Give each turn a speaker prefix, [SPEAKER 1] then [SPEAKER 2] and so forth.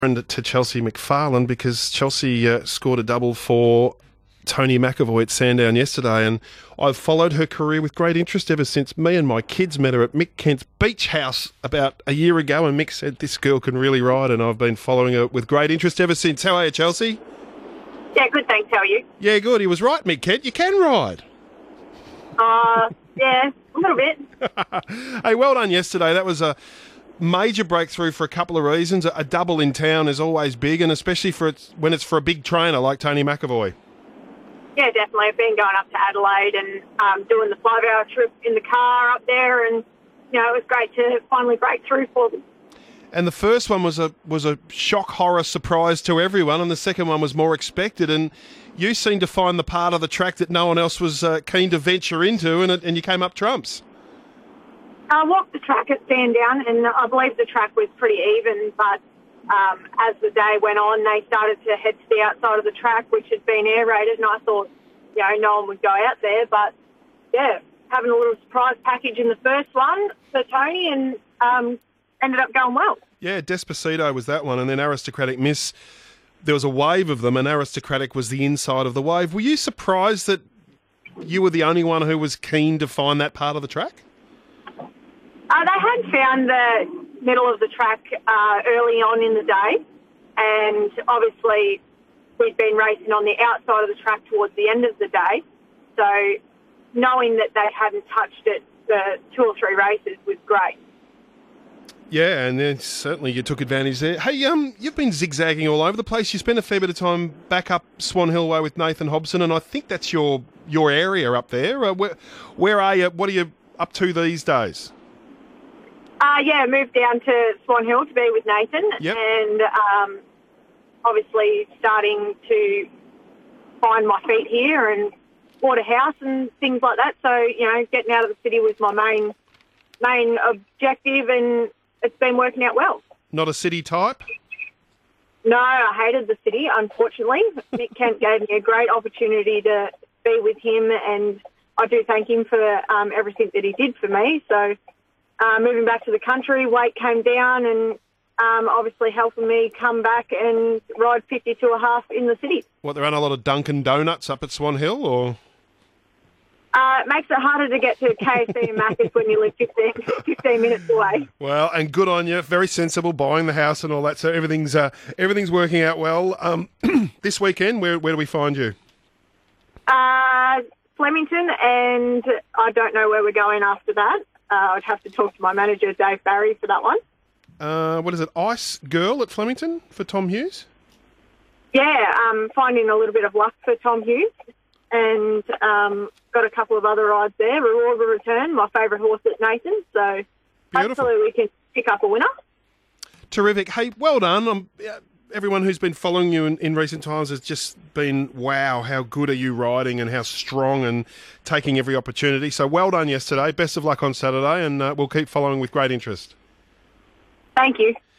[SPEAKER 1] And to Chelsea McFarlane because Chelsea scored a double for Tony McAvoy at Sandown yesterday, and I've followed her career with great interest ever since. Me and my kids met her at Mick Kent's beach house about a year ago, and Mick said, this girl can really ride, and I've been following her with great interest ever since. How are you, Chelsea?
[SPEAKER 2] Yeah, good, thanks. How are you?
[SPEAKER 1] Yeah, good. He was right, Mick Kent. You can ride.
[SPEAKER 2] Yeah, a little bit.
[SPEAKER 1] Hey, well done yesterday. That was a major breakthrough for a couple of reasons. A double in town is always big, and especially when it's for a big trainer like Tony McAvoy.
[SPEAKER 2] Yeah, definitely. I've been going up to Adelaide and doing the 5-hour trip in the car up there, and it was great to finally break through for them.
[SPEAKER 1] And the first one was a shock, horror, surprise to everyone, and the second one was more expected. And you seemed to find the part of the track that no one else was keen to venture into, and you came up trumps.
[SPEAKER 2] I walked the track at Sandown, and I believe the track was pretty even, but as the day went on, they started to head to the outside of the track, which had been aerated, and I thought, no one would go out there. But, yeah, having a little surprise package in the first one for Tony, and ended up going well.
[SPEAKER 1] Yeah, Despacito was that one, and then Aristocratic Miss, there was a wave of them, and Aristocratic was the inside of the wave. Were you surprised that you were the only one who was keen to find that part of the track?
[SPEAKER 2] They had found the middle of the track early on in the day, and obviously we'd been racing on the outside of the track towards the end of the day, so knowing that they hadn't touched it for 2 or 3 races was great.
[SPEAKER 1] Yeah, and then certainly you took advantage there. Hey, you've been zigzagging all over the place. You spent a fair bit of time back up Swan Hill Way with Nathan Hobson, and I think that's your area up there. Where are you? What are you up to these days?
[SPEAKER 2] Yeah, moved down to Swan Hill to be with Nathan,
[SPEAKER 1] Yep.
[SPEAKER 2] and obviously starting to find my feet here and bought a house and things like that. So, getting out of the city was my main objective, and it's been working out well.
[SPEAKER 1] Not a city type?
[SPEAKER 2] No, I hated the city, unfortunately. Mick Kent gave me a great opportunity to be with him, and I do thank him for everything that he did for me. So moving back to the country, weight came down, and obviously helping me come back and ride 52.5 in the city.
[SPEAKER 1] What, there aren't a lot of Dunkin' Donuts up at Swan Hill, or...?
[SPEAKER 2] It makes it harder to get to KFC and Macca's when you live 15 minutes away.
[SPEAKER 1] Well, and good on you. Very sensible, buying the house and all that. So everything's working out well. This weekend, where do we find you?
[SPEAKER 2] Flemington, and I don't know where we're going after that. I'd have to talk to my manager, Dave Barry, for that one.
[SPEAKER 1] What is it, Ice Girl at Flemington for Tom Hughes?
[SPEAKER 2] Yeah, finding a little bit of luck for Tom Hughes, and got a couple of other rides there. Reward will return, my favourite horse at Nathan, so
[SPEAKER 1] Beautiful.
[SPEAKER 2] hopefully we can pick up a winner.
[SPEAKER 1] Terrific. Hey, well done. Everyone who's been following you in recent times has just been, wow, how good are you riding and how strong and taking every opportunity. So well done yesterday. Best of luck on Saturday, and we'll keep following with great interest.
[SPEAKER 2] Thank you.